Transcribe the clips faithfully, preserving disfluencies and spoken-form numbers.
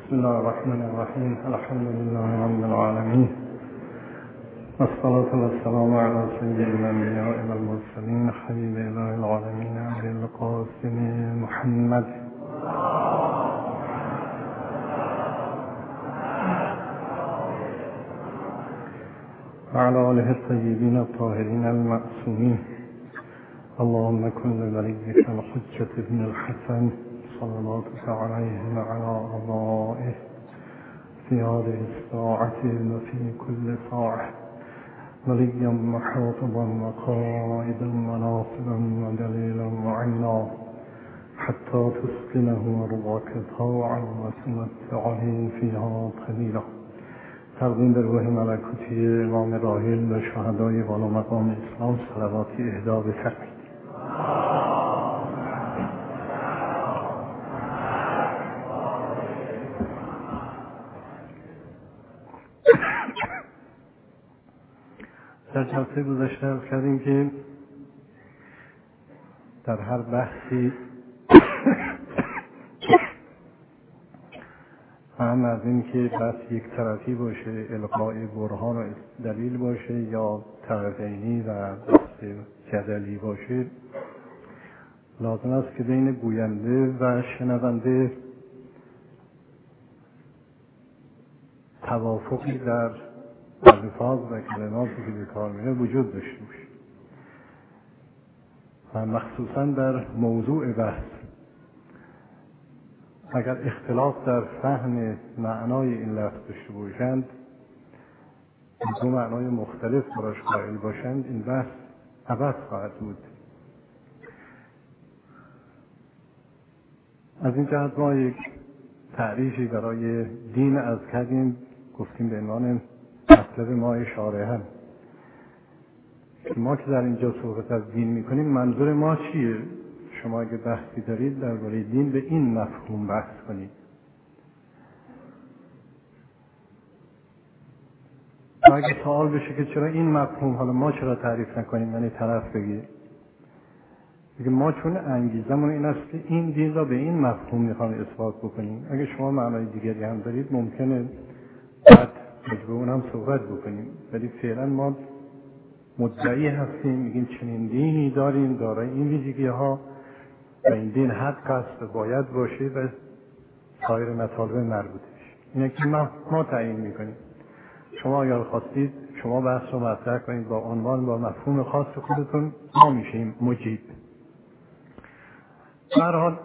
بسم الله الرحمن الرحیم. الحمد لله رب العالمین والصلاة والسلام على سید الانبیاء والمرسلین حبیب اله العالمین ابی القاسم محمد وعلى آله الطیبین الطاهرین المعصومین. اللهم كن لوليك الحجة ابن الحسن صلواتك عليه وعلى آبائه في هذه الساعة وفي كل ساعة وليا وحافظا وقائدا وناصرا ودليلا معينا حتى تسكنه أرضك طوعا وتمتع عليه فيها قليلا. تقدیم به روح ملکوتی امام راحل و شهدای بالا مقام اسلام صلواتی اهدا بفرمایید. در جلسه گذشته عرض کردیم که در هر بحثی هم از این که بحث یک طرفی باشه، القای برهان و دلیل باشه، یا طرفینی و بحث جدلی باشه، لازم است که بین گوینده و شنونده توافقی در الفاظ و کلماتی که به کار میره وجود داشته باشه و مخصوصا در موضوع بحث اگر اختلاف در فهم معنای این لفظ داشته باشند، دو معنای مختلف براش قائل باشند، این بحث عبث خواهد بود. از این جهت ما یک تعریفی برای دین از کردیم، گفتیم به عنوان مطلب ما شارحه. ما که در اینجا صحبت از دین میکنیم منظور ما چیه؟ شما اگه بحثی دارید درباره دین به این مفهوم بحث کنید. و اگه سوال بشه که چرا این مفهوم، حالا ما چرا تعریف نکنیم، یعنی طرف بگه دیگه ما چون انگیزمون این است که این دین را به این مفهوم میخوام اثبات بکنیم. اگه شما معنای دیگری هم دارید ممکنه بعد به اون هم صحبت بکنیم، ولی فعلا ما مدعی هستیم، میگیم چنین دینی داریم دارای این ویژگی ها و این دین حق است و باید باشه و سایر مطالب مربوطه بشه. اینه که ما, ما تعیین میکنیم. شما اگر خواستید شما بحث رو مطرح کنید با عنوان با مفهوم خاص خودتون، ما میشیم مجیب. در هر حال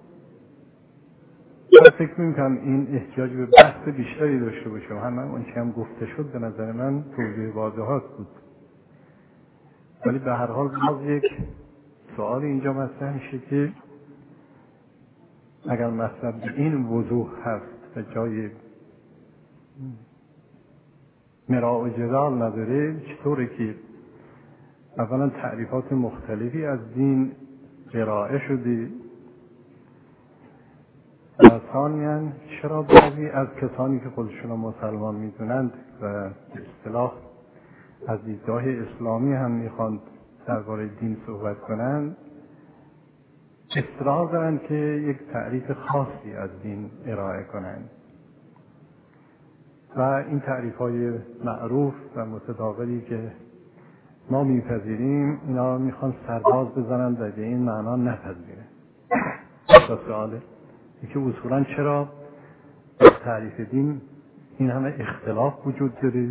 من فکر میکنم این احتیاج به بحث بیشتری داشته باشه و همه اون چی هم گفته شد به نظر من توضیح واضحات بود. ولی به هر حال باز یک سوال اینجا مطرح میشه که اگر مطلب به این وضوح هست و جای مراء و جدال نداره، چطوره که اولا تعریفات مختلفی از دین ارائه شده و ثانیاً چرا بعضی از کسانی که خودشون مسلمان میدونند و به اصطلاح از دیدگاه اسلامی هم میخواند درباره دین صحبت کنند اصرار دارند که یک تعریف خاصی از دین ارائه کنند و این تعریف های معروف و متداولی که ما میپذیریم اینا میخوان سرباز بزنند و به این معنا نپذیره. تا سواله که اصولا چرا در تعریف دین این همه اختلاف وجود داره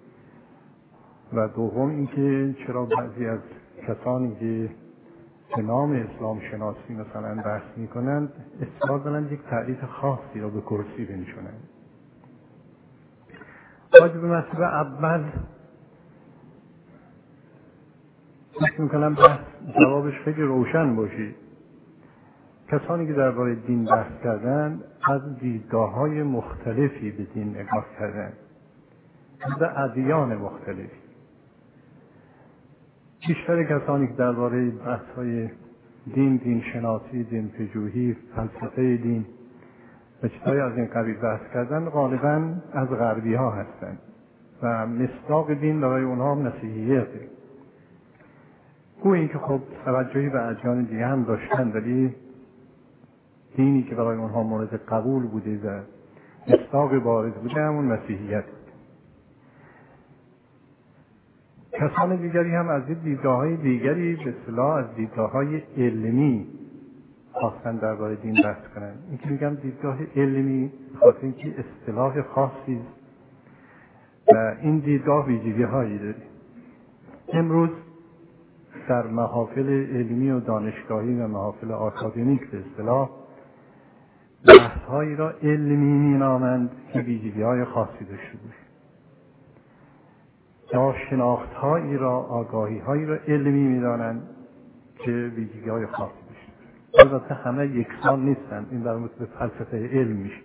و دوم اینکه چرا بعضی از کسانی که به نام اسلام شناسی مثلا بحث میکنند اصرار دارند یک تعریف خاصی را به کرسی بنشونند. راجع به مسئله اول فکر میکنم بحث جوابش خیلی روشن باشه. کسانی که درباره دین بحث کردند از دیدگاه‌های مختلفی به دین نگاه کردند، به ادیان مختلفی. بیشتر کسانی که درباره بحث‌های دین، دین شناسی، دین پژوهی، فلسفه دین و چیزهای از این قبیل بحث کردن غالباً از غربی ها هستند و مصداق دین برای اونها مسیحیته. گویی که خب توجهی به ادیان دیگه هم داشتن ولی دینی که برای اونها مورد قبول بوده و مصداق بارز بوده همون مسیحیت. کسان دیگری هم از دیدگاه‌های دیگری به اصطلاح از دیدگاه‌های علمی خواستن درباره دین بحث کنن. این که میگم دیدگاه علمی خاطر اینکه اصطلاح خاصی و این دیدگاه ویژگی‌هایی داره. امروز در محافل علمی و دانشگاهی و محافل آکادمیک به اصطلاح بحث‌هایی را علمی می‌نامند که ویژگی‌های خاصی داشته باشه. یا شناخت‌هایی را، آگاهی‌هایی را علمی می‌دانند که ویژگی‌های خاصی داشته. البته همه یکسان نیستند. این در مورد فلسفه علم میشه.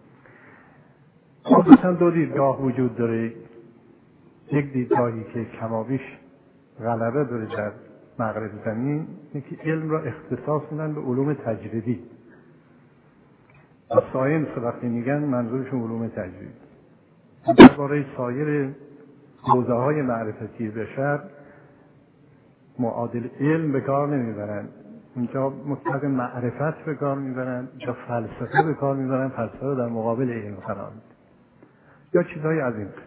مثلا دو دیدگاه وجود داره. یک دیدگاهی که کمابیش غلبه داره در مغرب زمین، اینه که علم را اختصاص میدن به علوم تجربی. و ساینس وقتی میگن منظورشون علوم تجربی. درباره سایر حوزه‌های معرفتی بشر معادل علم به کار نمیبرن. اینجا مطلق معرفت به کار میبرن، اینجا فلسفه به کار میبرن، فلسفه در مقابل علم قرار میدن یا چیزهای از این قبیل.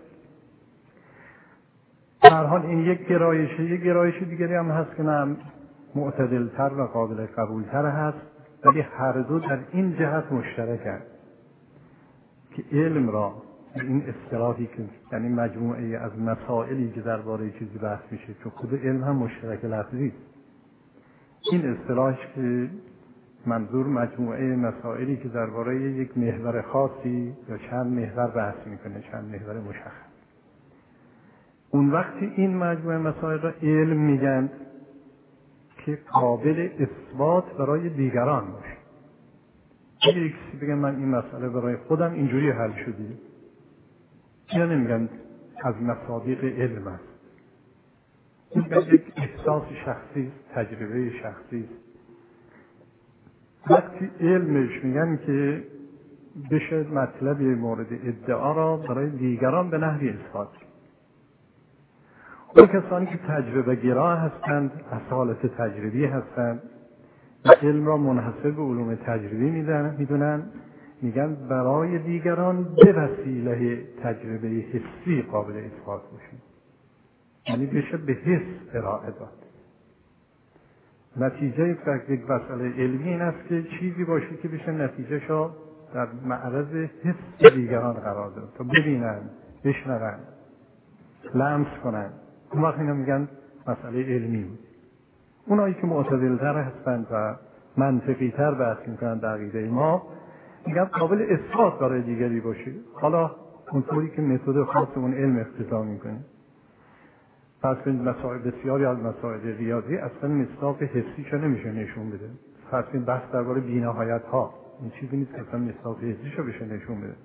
در حال این یک گرایشه، یک گرایش دیگری هم هست که نه معتدلتر و قابل قبولتر هست، ولی هر دو در این جهت مشترکند که علم را این اصطلاحی که یعنی مجموعه از مسائلی که درباره چیزی بحث میشه، چون خود علم هم مشترک لفظی است. این اصطلاحش که منظور مجموعه مسائلی که درباره یک محور خاصی یا چند محور بحث میکنه، چند محور مشخص. اون وقتی این مجموعه مسائل را علم میگن که قابل اثبات برای دیگران باشه. اگه یک کسی بگه من این مسئله برای خودم اینجوری حل شده، اینا نمیگن از مصادیق علم است. این یک احساس شخصی، تجربه شخصی. وقتی علمش میگن که بشه مطلب مورد ادعا را برای دیگران به نحوی اثبات. اون کسانی که تجربه گرا هستند، اصالت تجربی هستند و علم را منحصر به علوم تجربی میدونن، میگن برای دیگران به وسیله تجربه حسی قابل اثبات باشه. یعنی بشه به حس ارائه داد. نتیجه یک مسئله علمی این است که چیزی باشه که بشه نتیجه شو در معرض حس دیگران قرار داد تا ببینن، بشنون، لمس کنن. اون وقت اینا میگن مسئله علمی بود. اونایی که معتدل‌تر هستند و منطقی‌تر بحث میکنن در عقیده ما، میگن قابل اثبات برای دیگری باشه. حالا اونطوری که متد خاص اون علم اقتضا میکنه. پس این مسائل بسیاری از مسائل ریاضی اصلا مصداق حسیشو نمیشه نشون بده. پس این بحث درباره بی‌نهایت ها این چیزی نیست که اصلا مصداق حسیشو بشه نشون بده.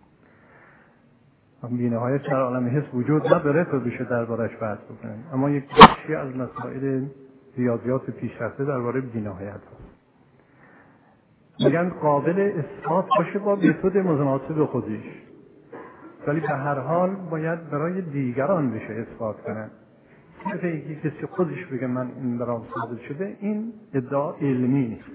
بی‌نهایت در عالم حس وجود نداره تا بشه دربارش بحث بکنیم. اما یک بخشی از مسائل ریاضیات پیشرفته درباره بی‌نهایت هست. میگن قابل اثبات باشه با متد متناسب خودش. ولی به هر حال باید برای دیگران بشه اثبات کنن. صرف اینکه کسی خودش بگه من این برام ثابت شده، این ادعا علمی نیست.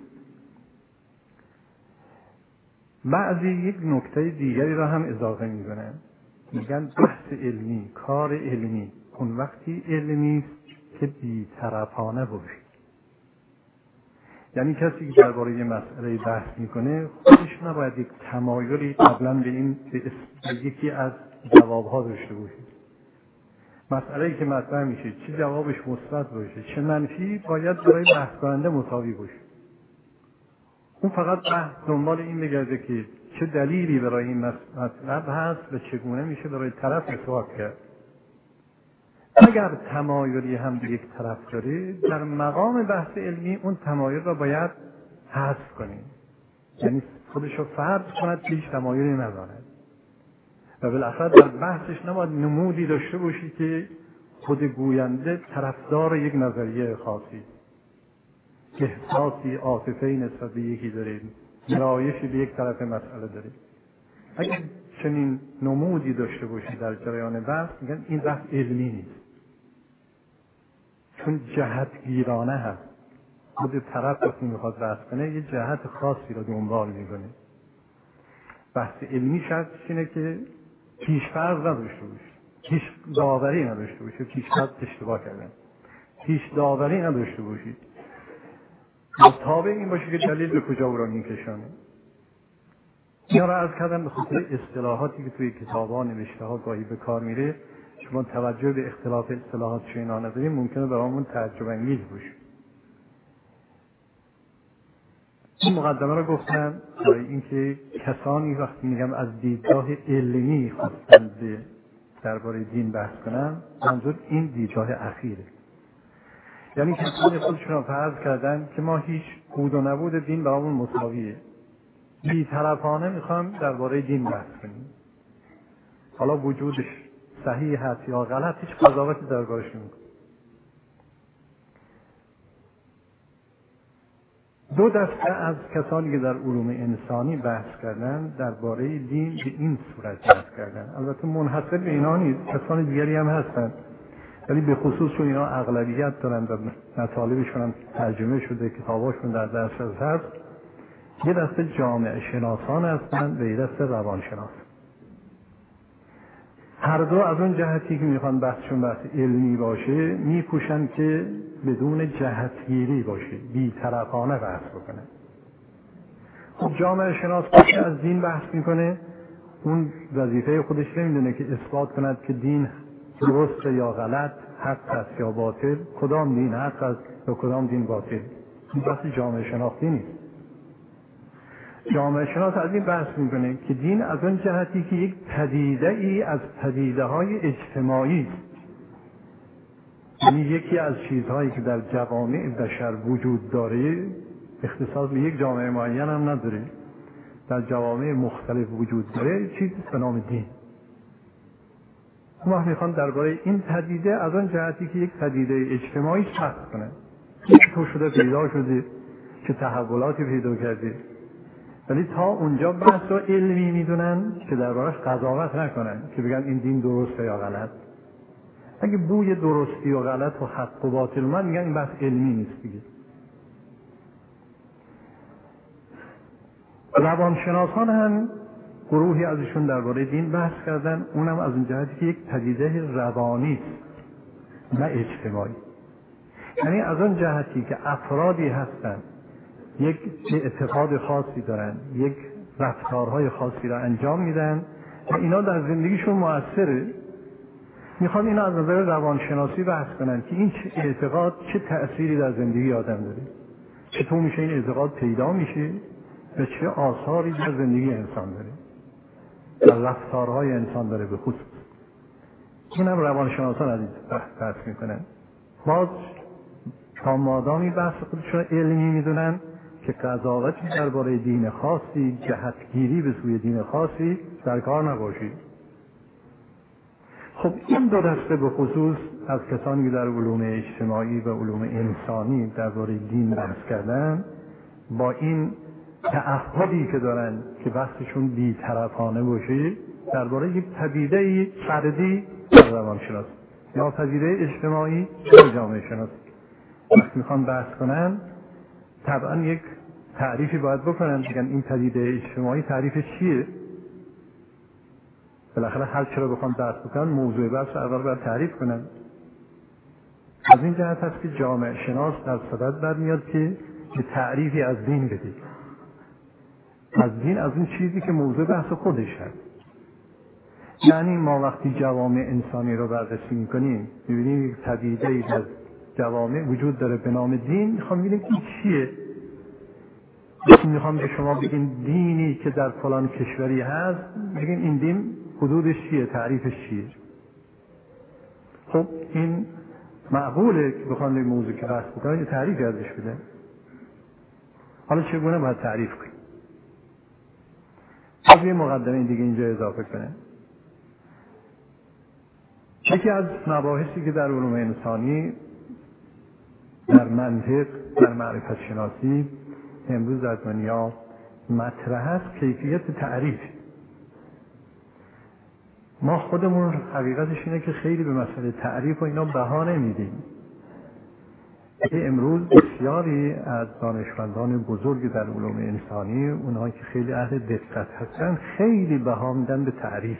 بعضی یک نکته دیگری را هم اضافه میکنن. میگن بحث علمی، کار علمی اون وقتی علمی است که بی‌طرفانه باشه. یعنی کسی که درباره یه مسئله بحث میکنه خودش نباید یک تمایلی قبلا به این به یکی از جوابها داشته باشه. مسئله‌ای که مطرح میشه چه جوابش مثبت باشه چه منفی، باید برای بحث کننده مساوی باشه. اون فقط بحث دنبال این بگرده که چه دلیلی برای این مطلب هست و چگونه میشه برای طرف اثبات کرد. اگر تمایلی هم به یک طرف داره، در مقام بحث علمی اون تمایل را باید حذف کنیم. یعنی خودش رو فرض کند که هیچ تمایلی ندارد و بالاخره در بحثش نباید نمودی داشته باشی که خود گوینده طرفدار یک نظریه خاصی، احساسی، عاطفه‌ای نسبت به یکی داره، گرایشی به یک طرف مسئله داره. اگر چنین نمودی داشته باشی در جریان بحث، میگن این بحث علمی نیست، چون جهتگیرانه هست. خود طرف وقتی میخواد بحث کنه یه جهت خاصی رو دنبال میکنه. بحث علمی شرطش اینه که پیش‌فرض نداشته باشه، پیش داوری نداشته باشه. پیش‌فرض اشتباه کردن، پیش داوری نداشته باشید، تابع این باشه که دلیل به کجا او را میکشانه. اینا را عرض کردم به خاطر اصطلاحاتی که توی کتاب‌ها نوشته ها گاهی به کار میره. شما توجه به اختلاف اصطلاحات اینا نداریم، ممکنه برامون تعجب انگیز باشه. این مقدمه رو گفتم برای اینکه کسانی وقتی میگم از دیدگاه علمی خواستن به درباره دین بحث کنن، منظور این دیدگاه اخیره. یعنی کسانی خودشون رو فرض کردن که ما هیچ بود و نبود دین برامون مساویه، بی‌طرفانه میخوام درباره دین بحث کنیم، حالا وجودش صحیح هست یا غلط هیچ قضاوتی دربارش نمیکنیم. دو دسته از کسانی که در علوم انسانی بحث کردن درباره دین به این صورت بحث کردن. البته منحصر به اینا نیست، کسان دیگری هم هستن، ولی به خصوص چون اینا اغلبیت دارن و مطالبشون هم ترجمه شده، کتاباشون در دسترس هست. یه دسته جامعه شناسان هستن و یه دسته روانشناس. هر دو از اون جهتی که میخوان بحثشون بحث علمی باشه میکوشن که بدون جهتگیری باشه، بی‌طرفانه بحث بکنه. خب جامعه شناس که از دین بحث میکنه، اون وظیفه خودش نمیدونه که اثبات کند که دین درست یا غلط، حق است یا باطل، کدام دین حق است یا کدام دین باطل. این بحث جامعه شناختی نیست. جامعه شناس از این بحث میکنه که دین از اون جهتی که یک پدیده ای از پدیده های اجتماعی است، یعنی یکی از چیزهایی که در جوامع بشر وجود داره، اختصاص به یک جامعه معین هم نداره، در جوامع مختلف وجود داره، چیزی به نام دین. ما میخوام درباره این پدیده از اون جهتی که یک پدیده اجتماعی بحث کنه، که تو شده پیدا شده، که تحولاتی پیدا کرده، ولی تا اونجا بحث رو علمی میدونن که دربارش قضاوت نکنن که بگن این دین درسته یا غلط. اگه بوی درستی و غلط و حق و باطل من میگن این بحث علمی نیست دیگه. روانشناسان هم گروهی ازشون درباره دین بحث کردن، اونم از اون جهتی که یک پدیده روانی است نه اجتماعی. یعنی از اون جهتی که افرادی هستن یک اعتقاد خاصی دارن، یک رفتارهای خاصی را انجام میدن و اینا در زندگیشون مؤثره، میخوان اینا از نظر روانشناسی بحث کنن که این اعتقاد چه تأثیری در زندگی آدم داره، چطور میشه این اعتقاد پیدا میشه و چه آثاری در زندگی انسان داره، در رفتارهای انسان داره به خصوص. این هم روانشناسان از این بحث میکنن. باز تا مادامی بحث خودشون علمی میدونن که قضاوتی درباره دین خاصی، جهتگیری به سوی دین خاصی در کار نباشید. خب این دو دسته به خصوص از کسانی که در علوم اجتماعی و علوم انسانی درباره دین بحث کردن، با این تعهدی که دارن که بحثشون بی‌طرفانه باشه درباره یک پدیده فردی در روانشناسی یا پدیده اجتماعی در جامعه شناسی وقتی میخوان بحث کنن، طبعا یک تعریفی باید بکنن، بگن این پدیده اجتماعی تعریفش چیه. بالاخره هر چرا بخوام بحث بکنن موضوع بحث رو اول باید تعریف کنن. از این جهت هست که جامعه شناس در صدد برمیاد که به تعریفی از دین بده، از دین، از این چیزی که موضوع بحث خودش هست. یعنی ما وقتی جوامع انسانی رو بررسی میکنیم میبینیم یک پدیده‌ای در جوامع وجود داره به نام دین، میخوام ببینیم این چیه. میخوام به شما بگیم دینی که در فلان کشوری هست، بگیم این دین حدودش چیه، تعریفش چیه. خب این معقوله که بخوام یک موضوع که بحث بکنم یه تعریفی ازش بده. حالا چگونه باید تعریف کنیم؟ باید یه مقدمه دیگه اینجا اضافه کنه. یکی از مباحثی که در علوم انسانی، در منطق، در معرفت شناسی امروز در دنیا مطرح است، کیفیت تعریف. ما خودمون حقیقتش اینه که خیلی به مسئله تعریف و اینا بها نمیدیم. امروز بسیاری از دانشمندان بزرگ در علوم انسانی، اونهایی که خیلی اهل دقت هستن، خیلی بها میدن به تعریف.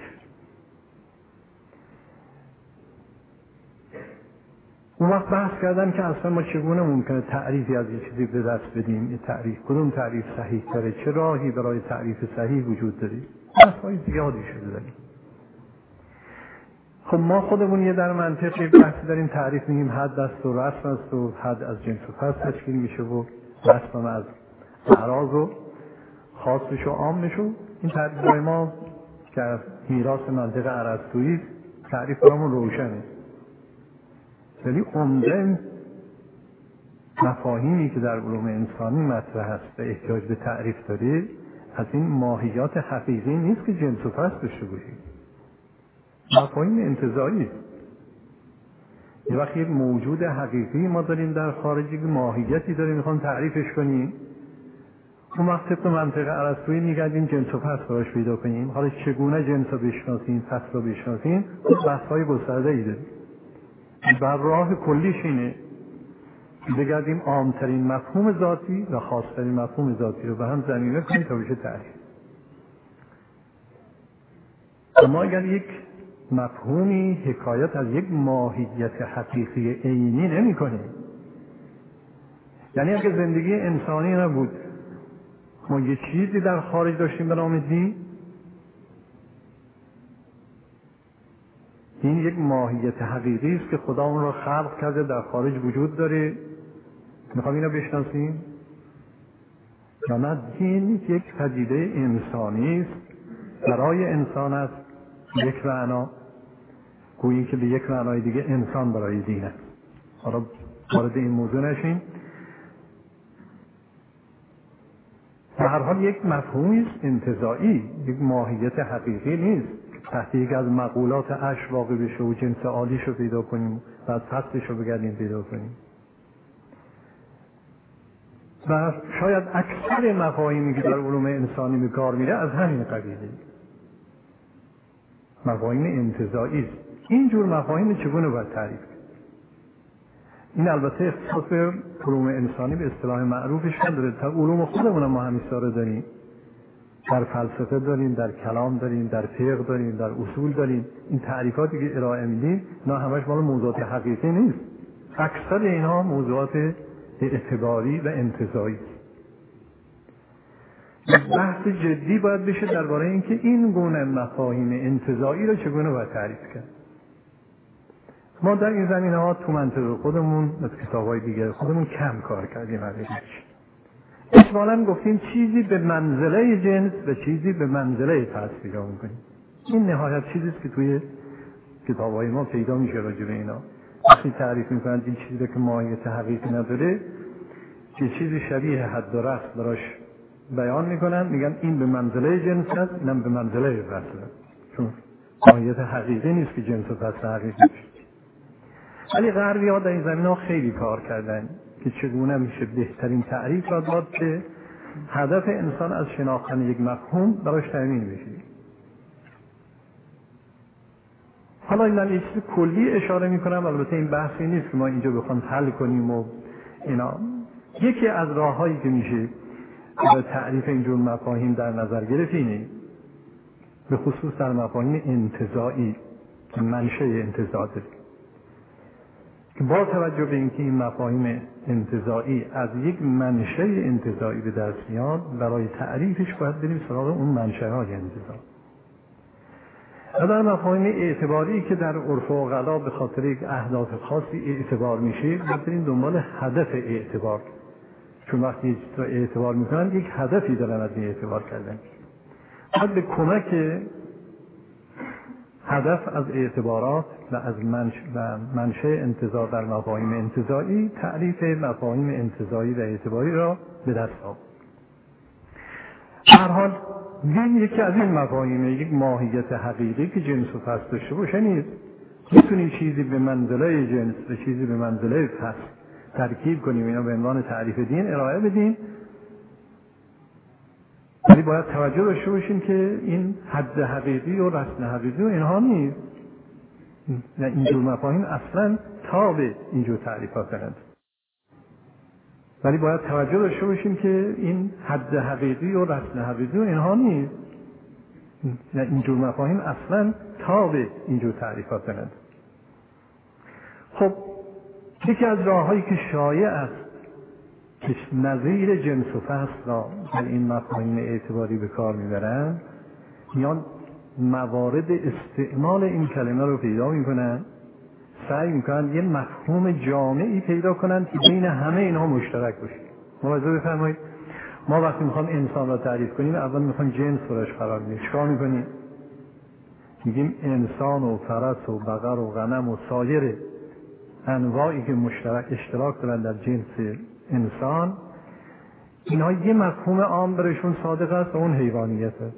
اون وقت بحث کردن که اصلا ما چگونه ممکنه تعریفی از یه چیزی به دست بدیم، یه تعریف کدوم تعریف صحیح تره، چه راهی برای تعریف صحیح وجود داره. بحث‌های زیادی شده داریم. خب ما خودمون یه در منطق یک بحثی داریم، تعریف میگیم حد است و رسم است و حد از جنس و فصل تشکیل میشه و رسم از اعراض و خاصش و عامش. این تعریف‌های ما که میراث منطق ارسطویی، تعریف برامون روشنه. ولی عمده مفاهیمی که در علوم انسانی مطرح است و احتیاج به تعریف داره، از این ماهیات حقیقی نیست که جنس و فصل داشته باشیم. مفاهیم انتزاعی است. یه وقت یک موجود حقیقی ما داریم در خارج، یک ماهیتی داریم میخوام تعریفش کنیم، اون وقت طبق منطق ارسطویی میگردیم جنس و فصل براش پیدا کنیم. حالا چگونه جنس رو بشناسیم، فصل رو بشناسیم، بحث‌های گسترده‌ای داریم. بر راه کلیش اینه بگردیم عامترین مفهوم ذاتی و خاصترین مفهوم ذاتی رو به هم ضمیمه کنیم تا بشه تعریف. اما اگر یک مفهومی حکایت از یک ماهیت حقیقی عینی نمی کنه، یعنی اگر زندگی انسانی نبود، ما یه چیزی در خارج داشتیم به نام دین، این یک ماهیت حقیقی است که خدا اون را خلق کرده، در خارج وجود داره، میخوام اینو بشناسیم. یا نه، دین یک پدیده انسانی است، برای انسان است یک معنا، گویی که به یک معنای دیگه انسان برای دین است. حالا وارد این موضوع نشیم. به هر حال یک مفهومی است انتزاعی، یک ماهیت حقیقی نیست تحت یک از مقولات اش واقع بشه و جنس عالیش رو پیدا کنیم و از فصلش رو بگردیم پیدا کنیم. و شاید اکثر مفاهیمی که در علوم انسانی به کار میره از همین قبیله، مفاهیم انتزاعی است. این جور مفاهیم چگونه باید تعریف کنیم؟ این البته اختصاص به علوم انسانی به اصطلاح معروفش نداره، تا علوم خودمون ما همیشه داریم، در فلسفه داریم، در کلام داریم، در فقه داریم، در اصول داریم. این تعریفاتی که ارائه میدیم اینا همش مال موضوعات حقیقی نیست، اکثر اینها موضوعات اعتباری و انتزاعی. بحث جدی باید بشه درباره اینکه این گونه مفاهیم انتزاعی رو چگونه باید تعریف کرد. ما در این زمینه‌ها تو منطق خودمون از کتاب‌های دیگر خودمون کم کار کردیم. حقیقتش اجمالاً گفتیم چیزی به منزله جنس و چیزی به منزله فصل پیدا می‌کنیم. این نهایت چیزی است که توی کتاب‌های ما پیدا میشه راجع به اینا. وقتی تعریف می‌کنند این چیزی که ماهیت حقیقی نداره، که چیزی شبیه حد و رسم براش بیان می‌کنن، میگن این به منزله جنس است، اینم به منزله فصل، چون ماهیت حقیقی نیست که جنس و فصل حقیقی باشه. ولی غربی‌ها در این زمینه‌ها خیلی کار کردن که چگونه میشه بهترین تعریف را داد که هدف انسان از شناختن یک مفهوم براش تامین بشه. حالا این من یه چیز کلی اشاره میکنم، البته این بحثی نیست که ما اینجا بخوام حل کنیم و اینا. یکی از راههایی که میشه برای تعریف اینجور مفاهیم در نظر گرفت اینه، به خصوص در مفاهیم انتزاعی که منشأ انتزاع داره، که با توجه به اینکه این مفاهیم انتزاعی از یک منشأ انتزاعی به دست میاد، برای تعریفش باید بریم سراغ اون منشأهای انتزاع. و در مفاهیم اعتباری که در عرف و غلا به خاطر یک اهداف خاصی اعتبار میشه، باید بریم دنبال هدف اعتبار، چون وقتی یک چیز را اعتبار میکنن یک هدفی دارن از این اعتبار کردن. باید به کمک هدف از اعتبارات و از منشأ انتزاع در مفاهیم انتزاعی تعریف مفاهیم انتزاعی و اعتباری را به دست آورد. هر حال این یکی از این مفاهیم یک ماهیت حقیقی که جنس و فصل داشته باشه نیست. میتونیم چیزی به منزله جنس و چیزی به منزله فصل ترکیب کنیم، اینا به عنوان تعریف دین ارائه بدیم، ولی باید توجه داشته باشیم که این حد حقیقی و رسم حقیقی و اینها نیست. اینجور مفاهیم اصلا تابع اینجور تعریفات هست. ولی باید توجه داشته باشیم که این حد حقیقی و رسم حقیقی و اینها نیست. اینجور مفاهیم اصلا تاب اینجور تعریفات نداره. خب یکی از راههایی که شایع است که نظیر جنس و فصل را در این مفاهیم اعتباری به کار میبرن، میان موارد استعمال این کلمه رو پیدا میکنن، سعی میکنن یه مفهوم جامعی پیدا کنن که بین همه اینها مشترک باشه. ملاحظه بفرمایید، ما وقتی میخوام انسان را تعریف کنیم اول میخوام جنس براش قرار بدیم. چیکار میکنیم؟ میگیم انسان و فرس و بقر و غنم و سایر انواعی که مشترک اشتراک دارن در جنس انسان، اینها یه مفهوم عام برشون صادق است و اون حیوانیت است.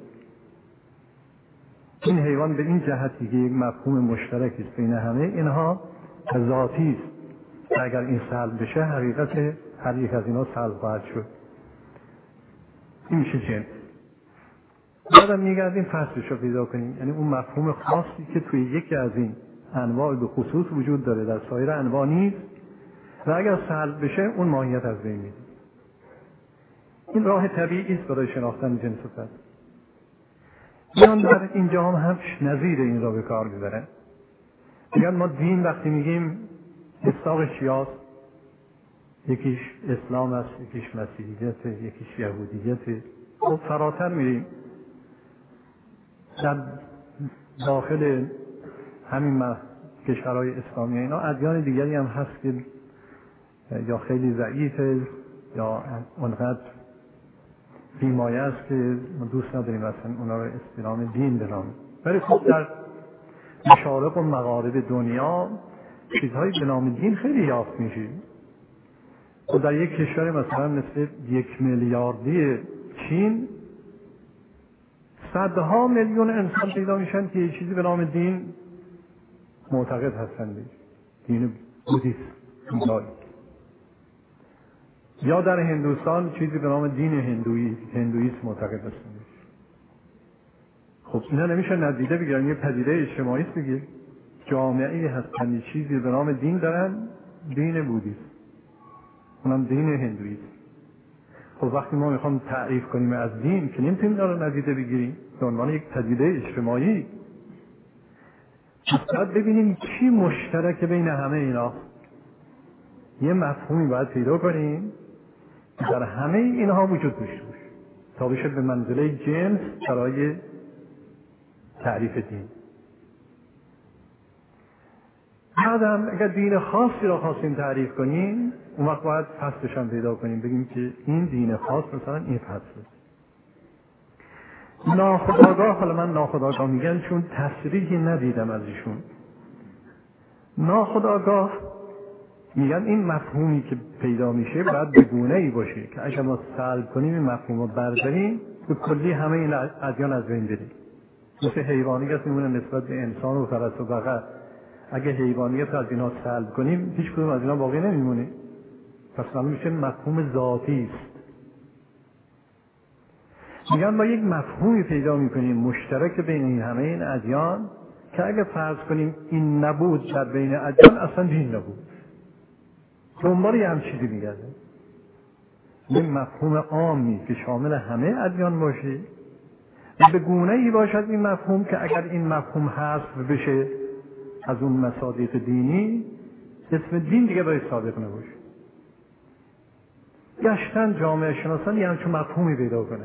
این حیوان به این جهتی که یک مفهوم مشترکی است بین همه اینها ذاتی است. اگر این سلب بشه حقیقت هر یک از اینها سلب خواهد شد. این میشه جنس. بعدم میگردیم فصلش رو پیدا کنیم، یعنی اون مفهوم خاصی که توی یکی از این انواع به خصوص وجود داره در سایر انواع نیست و اگر سلب بشه اون ماهیت از بین میره. این راه طبیعی است برای شناختن جنس و فصل. میان در اینجا هم همش نظیر این را به کار میبرن. میگن ما دین وقتی میگیم مصداق چیاست؟ یکیش اسلام است، یکیش مسیحیت، یکیش یهودیت. و فراتر میریم در داخل همین کشورهای اسلامی اینا ادیان دیگری هم هست که یا خیلی ضعیفه یا اونقدر بیمایه است که ما دوست نداریم اصلا اونا رو اسلام دین بنامیم. ولی خب در مشارق و مغارب دنیا چیزهای به نام دین خیلی یافت میشه. و در یک کشور مثلا مثل یک میلیاردی چین صدها میلیون انسان پیدا میشن که یه چیزی به نام دین معتقد هستن بهش. دین بودیسم یا در هندوستان چیزی به نام دین هندویی هندویسم معتقد هستن بهش. خب اینا نمیشه ندیده بگیرن، یه پدیده اجتماعی است دیگه. جامعه هستن چیزی به نام دین دارن، دین بودیسم، اونم دین هندویسم. خب وقتی ما میخوام تعریف کنیم از دین که نمیتونیم اینا رو ندیده بگیریم به عنوان یک پدیده اجتماعی. باید ببینیم چی مشترک بین همه اینا. یه مفهومی باید پیدا کنیم در همه اینها وجود داشته باشه تا بشه به منزله جنس برای تعریف دین. بعدم اگر دین خاصی را خواستیم تعریف کنیم اون وقت باید فصلش هم پیدا کنیم، بگیم که این دین خاص مثلا این فصل. ناخودآگاه، حالا من ناخودآگاه میگم چون تصریحی ندیدم از ایشون، ناخودآگاه میگن این مفهومی که پیدا میشه باید به گونه‌ای باشه که اگر ما سلب کنیم این مفهوم رو برداریم به کلی همه این ادیان از بین بریم. مثل حیوانیت میمونه نسبت به انسان و فرس و بقر. اگه حیوانیت از اینا سلب کنیم هیچ کدوم از اینا باقی نمیمونه. پس معلوم میشه مفهوم ذاتی است. میگن ما یک مفهومی پیدا میکنیم مشترک بین این همه این ادیان که اگه فرض کنیم این نبود در بین ادیان اصلا دین نبود. دنبال یه هم چیزی میگرده. یک مفهوم عامی که شامل همه ادیان باشه و به گونه‌ای باشد این مفهوم که اگر این مفهوم حذف بشه از اون مصادیق دینی اسم دین دیگه باید صادق نباشه. گشتن جامعه شناسان یه همچون مفهومی پیدا کنه.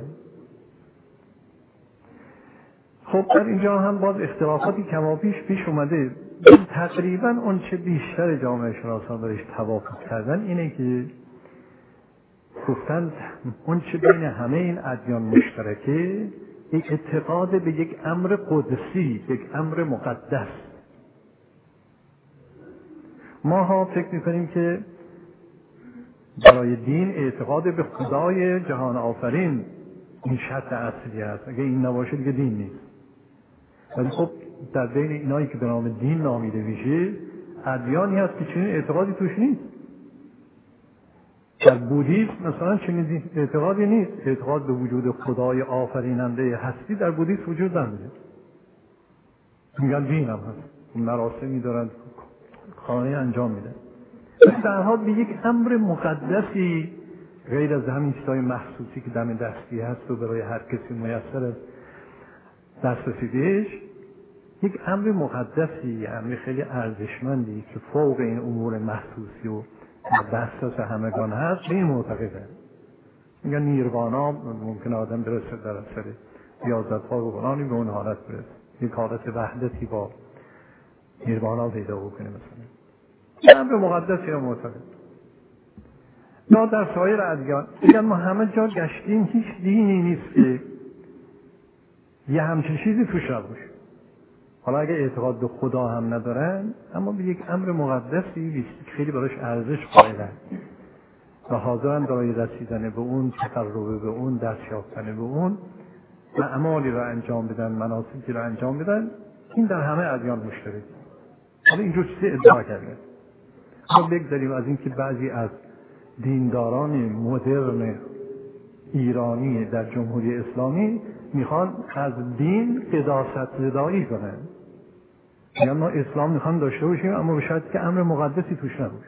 خب در اینجا هم باز اختلافاتی کمابیش پیش اومده. تقریبا اون چه بیشتر جامعه شناسان برش توافق کردن اینه که گفتن اون چه بین همه این ادیان مشترکه یک اعتقاد به یک امر قدسی، یک امر مقدس. ما ها فکر میکنیم که برای دین اعتقاد به خدای جهان آفرین این شرط اصلی هست. اگه این نباشه دیگه دین نیست. ولی خب در بین اینایی که به نام دین نامیده میشه ادیانی هست که چنین اعتقادی توش نیست. در بودیسم مثلا چنین اعتقادی نیست. اعتقاد به وجود خدای آفریننده هستی در بودیسم وجود نداره. میگن دین هم هست، مراسمی دارن، خانه انجام میدن. در حال به یک امر مقدسی غیر از همین چیزهای محسوسی که دم دستی هست و برای هر کسی میسر از دسترسی بهش، یک امر مقدسی، امر خیلی ارزشمندی که فوق این امور محسوسی و دسترس همگان هست به این معتقده. میگن نیروانا، ممکن آدم برسه در اثر ریاضت‌ها و قرآنی به اون حالت برسه، یک حالت وحدتی با نیروانا پیدا بکنه مثلا. این امر مقدسی یا معتقد. یا در سایر ادیان میگن ما همه جا گشتیم، هیچ دینی نیست که یه همچین چیزی توش نباشه. حالا اگه اعتقاد به خدا هم ندارن، اما به یک امر مقدسی که خیلی براش ارزش قائلن و حاضرن برای رسیدن به اون، تقرب به اون، دست یافتن به اون و اعمالی را انجام بدن، مناسکی را انجام بدن. این در همه ادیان مشترک. حالا اینجور چیزی ادعا کردن. ما بگذاریم از اینکه بعضی از دینداران مدرن ایرانی در جمهوری اسلامی میخوان از دین قداست زدایی کنن. میگن ما اسلام میخوان داشته باشیم اما به شرطی که امر مقدسی توش نباشه.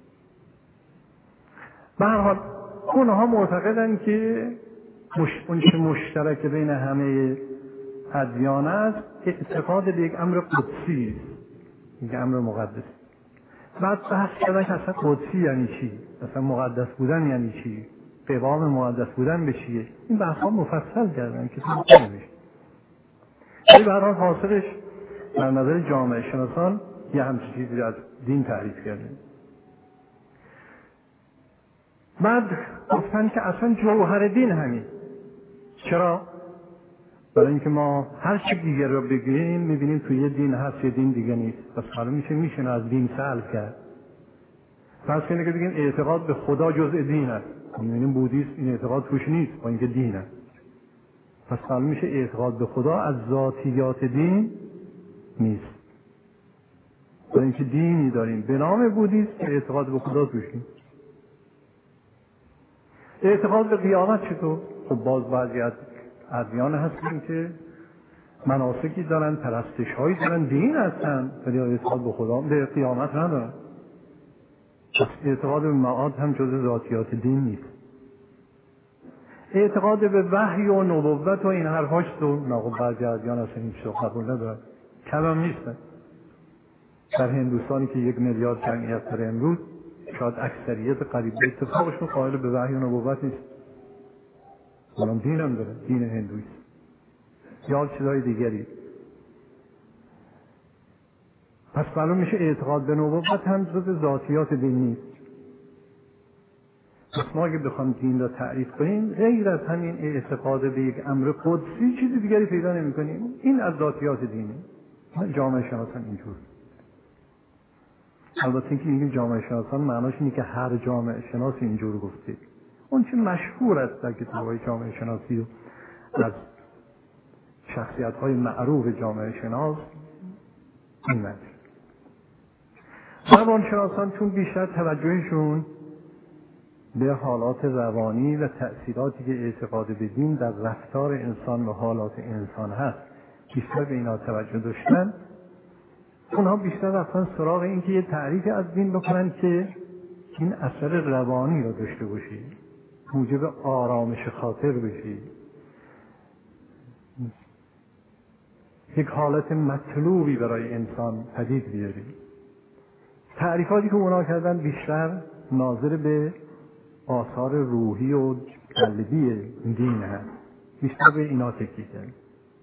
به هر حال اونها معتقدن که مش... اون که مشترک بین همه ادیان است اعتقاد به یک امر قدسی است، یک امر مقدس. بعد بحث کردن که اصلا قدسی یعنی چی؟ اصلا مقدس بودن یعنی چی؟ قوام مقدس بودن به چیه؟ این بحث ها مفصل کردن که تو نمیشه. ولی به هر حال حاصلش در نظر جامعه شناسان یه همچین چیزی از دین تعریف کردن. بعد گفتن که اصلا جوهر دین همین. چرا؟ برای اینکه ما هر چی دیگر رو بگیم میبینیم توی یه دین هست، یه دین دیگه نیست. پس حالا میشه میشه از دین سلب کرد. پس کنه که بگیم اعتقاد به خدا جزء دین است. میبینیم بودیست این اعتقاد توش نیست، با اینکه دین است. پس حالا میشه اعتقاد به خدا از ذاتیات دین نیست. برای اینکه دینی داریم به نام بودیست که اعتقاد به خدا توش نیست. اعتقاد به قیامت چطور؟ خب باز بعضی از ادیان هستن که مناسکی دارن، پرستش هایی دارن، دین هستن، ولی اعتقاد به خدا به قیامت ندارن. اعتقاد به معاد هم جز ذاتیات دین نیست. اعتقاد به وحی و نبوت و این حرفاش تو نقل بعضی ادیان هستن این چیزا قبول ندارن، کم هم نیستن. در هندوستانی که یک میلیارد جمعیت داره امروز، شاید اکثریت قریب به اتفاقشون قائل به وحی و نبوت نیست. الان دین هم داره، دین هندویست یا چیزهای دیگری. پس معلوم میشه اعتقاد به نبوت هم جز ذاتیات دین نیست. پس ما اگه بخوام دین را تعریف کنیم غیر از همین اعتقاد به یک امر قدسی چیزی دیگری پیدا نمی کنیم. این از ذاتیات دینه. جامعه شناسان اینجور. البته اینکه میگیم جامعه شناسان معناش اینه که هر جامعه شناس اینجور گفته. اون چه مشهور است در کتاب‌های جامعه شناسی و از شخصیت‌های معروف جامعه شناس این معنی. روانشناسان چون بیشتر توجهشون به حالات روانی و تأثیراتی که اعتقاد به دین در رفتار انسان و حالات انسان هست بیشتر به اینا توجه داشتن، اونها بیشتر رفتن سراغ این که یه تعریف از دین بکنن که این اثر روانی را داشته باشی، موجب آرامش خاطر بشی، یک حالت مطلوبی برای انسان پدید بیاری. تعریفاتی که اونا کردن بیشتر ناظر به آثار روحی و قلبی دین هست، بیشتر به اینا تکیه کرد.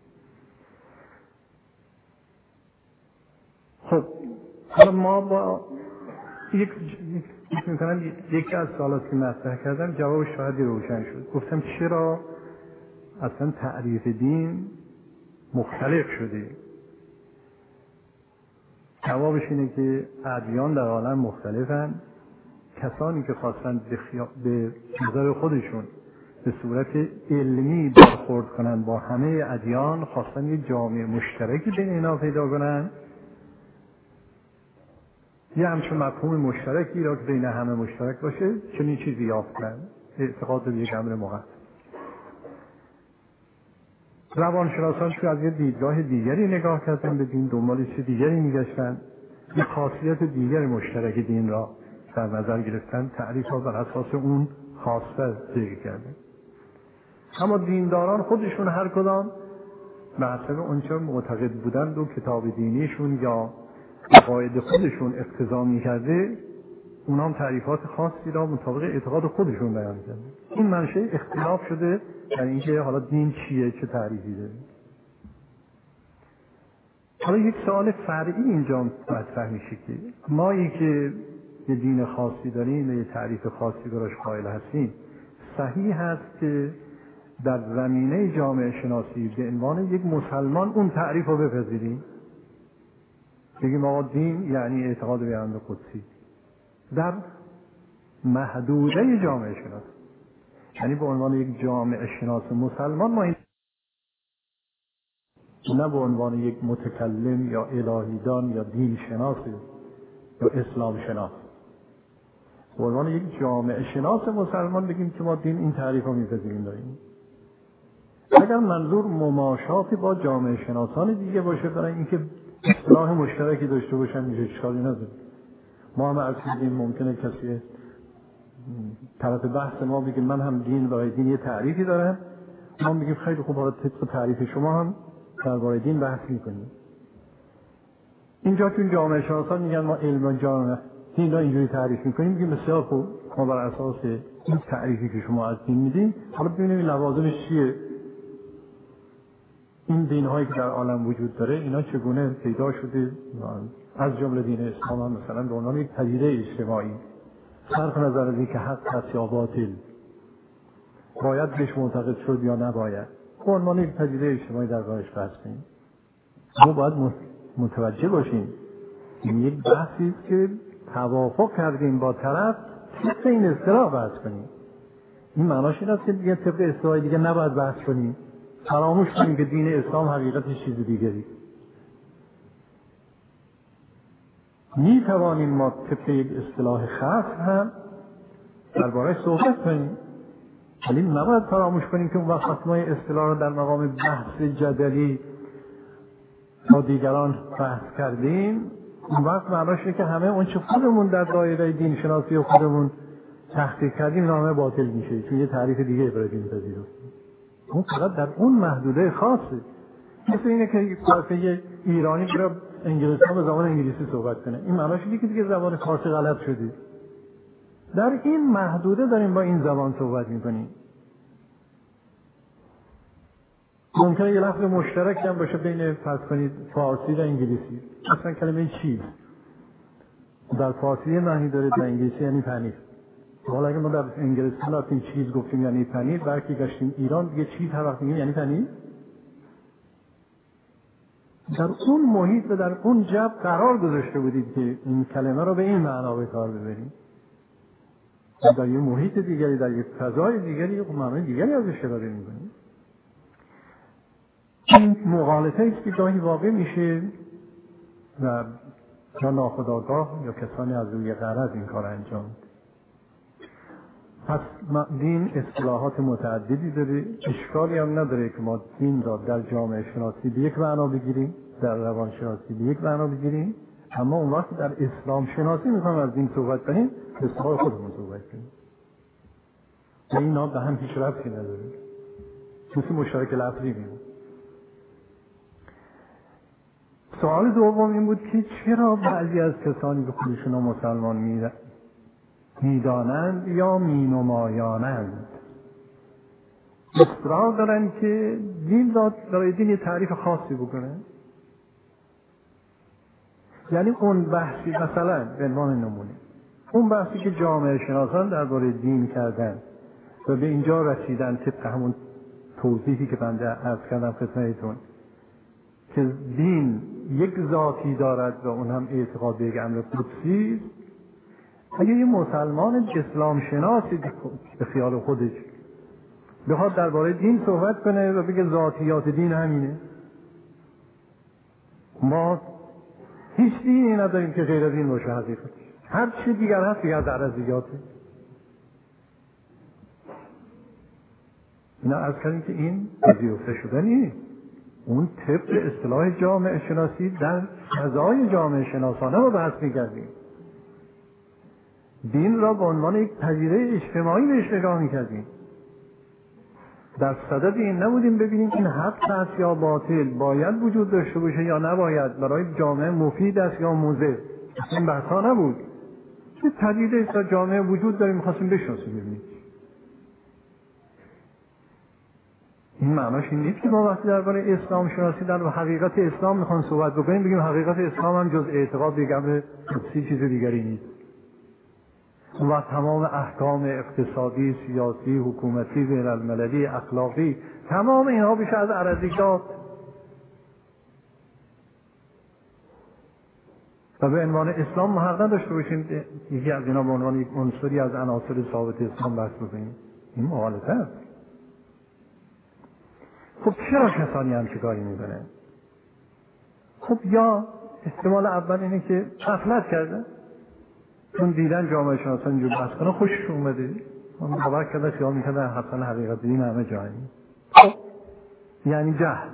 خب حالا ما با یک یک میکنم یکی از سوالات که مطرح کردم جوابش شاید روشن شد. گفتم چرا اصلا تعریف دین مختلف شده؟ جوابش اینه که ادیان در عالم مختلفن. کسانی که خواستن به, خیا... به نظر خودشون به صورت علمی برخورد کنن با همه ادیان، خواستن یه جامعه مشترکی بین اینا پیدا کنن، یه همچون مفهوم مشترکی را که بین همه مشترک باشه، چنین چیزی یافتن، اعتقاد به یک امر مقدس. روانشناسان که از یه دیدگاه دیگری نگاه کردن به دین، دنبال چیز دیگری میگشتن، یه خاصیت دیگر مشترک دین را در نظر گرفتن، تعریف ها بر اساس اون خاصه ذکر کرده. اما دینداران خودشون هر کدام به حسب اونچه معتقد بودند و کتاب دینیشون یا عقاید خودشون اقتضا می‌کرده، اونها هم تعریفات خاصی را مطابق اعتقاد خودشون بیان کرده. این منشأ اختلاف شده در اینکه حالا دین چیه، چه تعریفی داره. حالا یک سوال فرعی اینجا مطرح میشه که مایی که یه دین خاصی داریم و یه تعریف خاصی براش قائل هستیم، صحیح هست که در زمینه جامعه شناسی به عنوان یک مسلمان اون تعریف رو بپذیریم؟ بگیم آقا دین یعنی اعتقاد به پیامبر قدسی در محدوده جامعه شناسی، یعنی به عنوان یک جامعه شناس مسلمان ما این نه به عنوان یک متکلم یا الهیدان یا دین شناس یا اسلام شناس، به عنوان یک جامعه شناس مسلمان بگیم که ما دین این تعریف رو میپذیریم داریم. اگر منظور مماشات با جامعه شناسان دیگه باشه برای اینکه اصطلاح مشترکی داشته باشن میشه اشکالی نداره. ما هم عرض کردیم ممکنه کسی طرف بحث ما بگه من هم دین برای دین یه تعریفی دارم، ما میگیم خیلی خوب حالا طبق تعریف شما هم درباره دین بحث میکنیم. اینجا چون جامعه شناسان میگن ما علم جامعه دین را اینجوری تعریف میکنیم، میگیم بسیار خوب، ما بر اساس این تعریفی که شما از دین میدین حالا ببینیم لوازمش چیه، این دین‌هایی که در عالم وجود داره اینا چگونه پیدا شده، از جمله دین اسلام هم مثلا به عنوان یک پدیده اجتماعی صرف نظر از اینکه حق هست یا باطل، باید بهش معتقد شد یا نباید، به عنوان یک پدیده اجتماعی در راهش بحث کنیم. ما باید متوجه باشیم این یک بحثی است که توافق کردیم با طرف طبق این اصطلاح بحث کنیم. این معناش این است که دیگه طبق اصطلاح دیگه نباید بحث کنیم، فراموش کنیم که دین اسلام حقیقتش چیز دیگری. می توانیم ما طبق یک اصطلاح خاص هم درباره صحبت کنیم، ولی نباید فراموش کنیم که اون وقت ما اصطلاح رو در مقام بحث جدلی با دیگران بحث کردیم، اون وقت معناش اینه که همه اون چه خودمون در دایره دین شناسی و خودمون تحقیق کردیم نامه باطل میشه، چون یه تعریف دیگه برای دین پذیرفتیم. اون فقط در اون محدوده خاصه. مثل اینه که یک ایرانی برای انگلیستان به زبان انگلیسی صحبت کنه، این معناش اینه که دیگه زبان فارسی غلط شده. در این محدوده داریم با این زبان صحبت میکنیم. ممکنه یه لفظ مشترک هم باشه بین فرض کنید فارسی و انگلیسی، مثلا کلمه چیز در فارسی معنی داره، در انگلیسی یعنی پنیر. حالا اگه ما در انگلیستان رفتیم چیز گفتیم یعنی پنیر، برکی گشتیم ایران دیگه چیز هر وقت میگیم یعنی پنیر. در اون محیط و در اون جو قرار گذاشته بودید که این کلمه رو به این معنا به کار ببرید. در یه محیط دیگری، در یه فضای دیگری یک معنای دیگری ازش استفاده می‌کنید. این مغالطه است که گاهی واقع میشه و یا ناخودآگاه یا کسانی از روی غرض این کار انجام میده. پس دین اصطلاحات متعددی داره، اشکالی هم نداره که ما دین را در جامعه شناسی به یک معنا بگیریم، در روان شناسی به یک معنا بگیریم، اما اون وقت در اسلام شناسی میخوام از دین صحبت کنیم، اصطلاح خودمون صحبت کنیم. و اینا به هم هیچ ربطی نداره، مثل مشترک لفظی میمونه. سوال دوم این بود که چرا بعضی از کسانی که خودشون رو مسلمان میدن میدانند یا مینمایانند اصرار دارن که دین را برای دین یه تعریف خاصی بکنن. یعنی اون بحثی مثلا به عنوان نمونه اون بحثی که جامعه شناسان درباره دین کردن و به اینجا رسیدن طبق همون توضیحی که بنده عرض کردم خدمتتون که دین یک ذاتی دارد و اون هم اعتقاد به یک امر قدسی. اگه یه مسلمان اسلام شناسی به خیال خودش بخواد درباره دین صحبت کنه و بگه ذاتیات دین همینه، ما هیچ دینی نداریم که غیر از این باشه حقیقت، هر چی دیگر هست دیگر از عرضیاته. اینا از کردیم که این پذیرفته شده نیست. اون طبق اصطلاح جامعه شناسی در فضای جامعه شناسانه رو بحث می‌کردیم. دین را به عنوان یک پدیده اجتماعی بهش نگاه میکردیم. در صدد این نبودیم ببینیم این حق است یا باطل، باید وجود داشته باشه یا نباید، برای جامعه مفید است یا مضر. این بحثا نبود. چه پدیده است در جامعه وجود داره میخواستیم بشناسیم ببینیم. این معناش این نیست که ما وقتی درباره اسلام شناسی در حقیقت اسلام میخوان صحبت بکنیم بگیم حقیقت اسلام هم جز اعتقاد دیگه قدسی چیز دیگری نیست. و تمام احکام اقتصادی، سیاسی، حکومتی، بین‌المللی، اخلاقی، تمام اینها بشه از ارضیات و به عنوان اسلام ما حق نداشته باشیم یکی از اینا به عنوان یک عنصری از عناصر ثابت اسلام بحث بکنیم. این مغالطه است. خب چرا کسانی هم چه کاری میکنن؟ خب یا احتمال اول اینه که غفلت کرده، چون دیدن جامعه شناسان اینجور بحث کنه خوشش اومده، من باور کرده خیال میکنه حسن حقیقت دین همه جایی. خب یعنی جهل.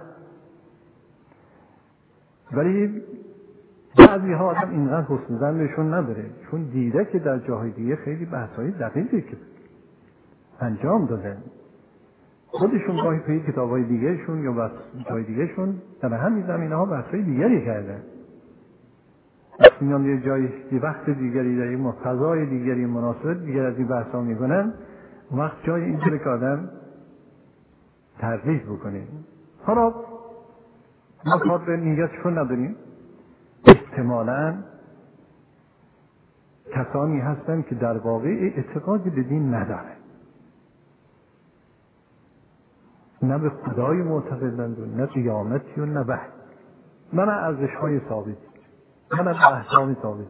ولی بعضی ها آدم اینقدر حسن ظن بهشون نداره، چون دیده که در جاهای دیگه خیلی بحث‌های دقیقی که انجام دادن، خودشون گاهی توی کتاب‌های دیگه‌شون یا بحث جای دیگه‌شون در همین زمینه‌ها بحث‌های دیگری کردن. وقتی میان یه جای یه وقت دیگری در یه فضای دیگری مناسبت دیگر از این بحث‌ها می‌کنن، وقت جای اینجوری که آدم ترغیب بکنه. حالا ما کار به نیتشون نداریم. احتمالاً کسانی هستن که در واقع اعتقادی به دین ندارن، نه به خدای معتقدند و نه قیامتی و نه وحی، نه نه ارزش‌های ثابت، نه نه احکام ثابت.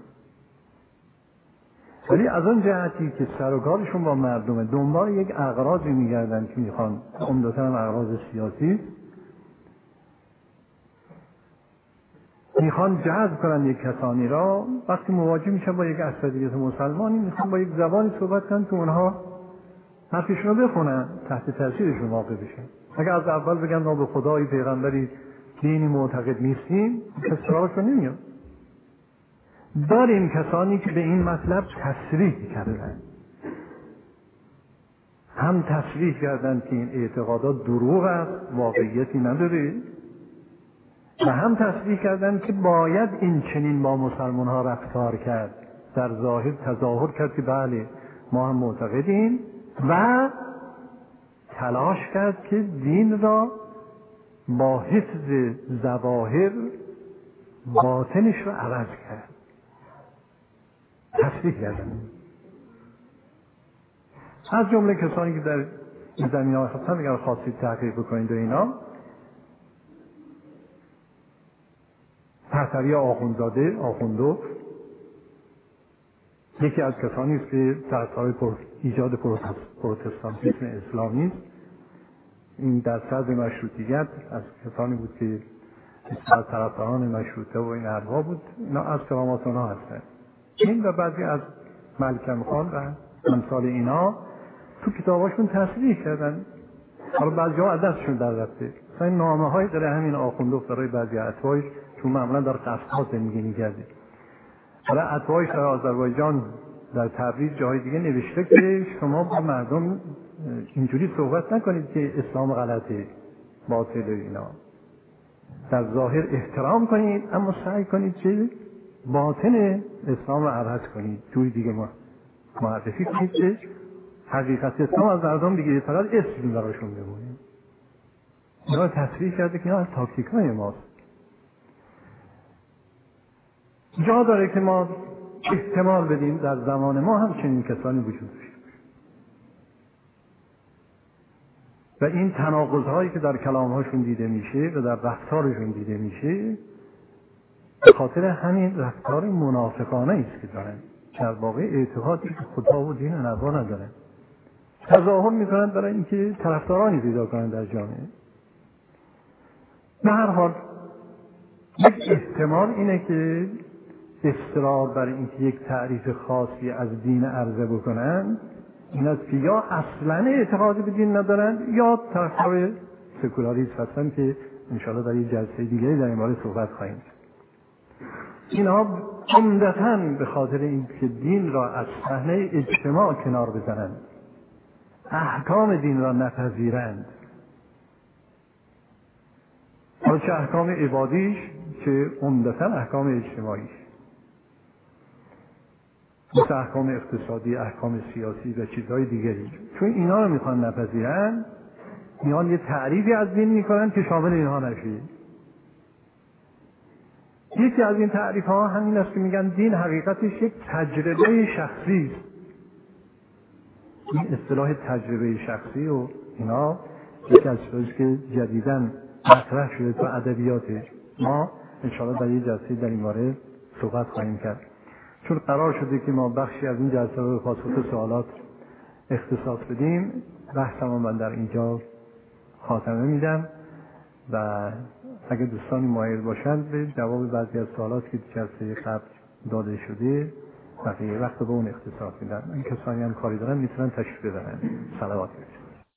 ولی از اون جهتی که سر و کارشون با مردمه، دنبال یک اغراضی میگردن که میخوان، عمدتاً اغراض سیاسی، میخوان جذب کنن یک کسانی را، وقتی مواجه میشن با یک اکثریت مسلمانی میخوان با یک زبانی صحبت کنن که اونها حرفشون رو بخونن، تحت تاثیرشون واقع بشن. اگر از اول بگن ما به خدای پیغمبری دینی معتقد نیستیم، کس سراغشون نمیاد. داریم کسانی که به این مطلب تصریح کردن، هم تصریح کردن که این اعتقادات دروغ است، واقعیتی نداره، و هم تصریح کردن که باید این چنین با مسلمان ها رفتار کرد، در ظاهر تظاهر کرد که بله ما هم معتقدیم، و تلاش کرد که دین را با حفظ ظواهر باطنش رو عوض کرد. تصریح کردن از جمله کسانی که در این زمینه ها هستن، اگر خواستید تحقیق بکنید و اینا، پهلوی آخوندزاده، آخوندو، یکی از کسانی است که طرفدار ایجاد پروتستانتیسم اسلامی است. این در صدر مشروطیت از کسانی بود که از طرفداران مشروطه و این حرفا بود. اینا از کرامات اونها هستن. این و بعضی از ملکم خان و امثال اینا تو کتاباشون تصریح کردن. حالا بعضی ها از دستشون در رفته. مثلا این نامه های داره همین آخوندو برای بعضی اتباعش، چون معمولا در قفقاز زندگی می‌کرده. حالا اتباعش در آذربایجان، در تبریز، جاهای دیگه نوشته که شما با مردم اینجوری صحبت نکنید که اسلام غلطه، باطله اینا. در ظاهر احترام کنید، اما سعی کنید که باطن اسلام رو عوض کنید، جوری دیگه ما معرفی کنید که حقیقت اسلام از مردم دیگه فقط اسم براشون بمونه. اینا تصریح کرده که اینا از تاکتیک‌های ماست. جا داره که ما احتمال بدیم در زمان ما هم چنین کسانی وجود داشته باشه و این تناقض‌هایی که در کلام‌هاشون دیده میشه و در رفتارشون دیده میشه به خاطر همین رفتار منافقانه است که دارن، در واقع اعتقادی که خدا و دین و نوا ندارن، تظاهر میکنن برای اینکه طرفدارانی پیدا کنن در جامعه. به هر حال یک احتمال اینه که اصرار برای اینکه یک تعریف خاصی از دین عرضه بکنن این است که یا اصلا اعتقادی به دین ندارن یا طرفدار سکولاریسم هستن که انشاءالله در یک جلسه دیگری در این باره صحبت خواهیم کرد. اینها عمدتاً به خاطر اینکه دین را از صحنه اجتماع کنار بزنند، احکام دین را نپذیرند، حالا چه احکام عبادیش چه عمدتاً احکام اجتماعیش، مثل احکام اقتصادی، احکام سیاسی و چیزهای دیگری، چون اینا رو میخوان نپذیرند میان یه تعریفی از دین میکنن که شامل اینها نشه. یکی از این تعریف ها همین است که میگن دین حقیقتش یک تجربه شخصی است. این اصطلاح تجربه شخصی و اینا یکی از چیزایی که جدیداً مطرح شده تو ادبیات ما، انشاءالله در یه جلسه در این باره صحبت خواهیم کرد. چون قرار شده که ما بخشی از این جلسه رو به پاسخ سوالات اختصاص بدیم، بحثمو من در اینجا خاتمه میدم و اگه دوستانی مایل باشند به جواب بعضی از سوالات که جلسه قبل داده شده بقیه وقت به اون اختصاص میدن. این کسانی هم کاری دارن میتونن تشریف ببرن. صلوات